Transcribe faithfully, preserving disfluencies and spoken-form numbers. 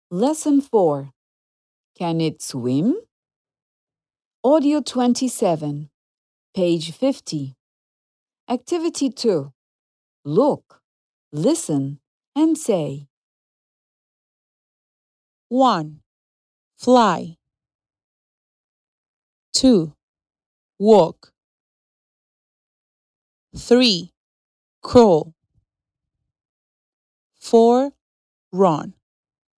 Lesson four. Can it swim? Audio twenty-seven, page fifty. Activity two. Look, listen, and say. one. Fly. two. Walk. three. Crawl. four. Run.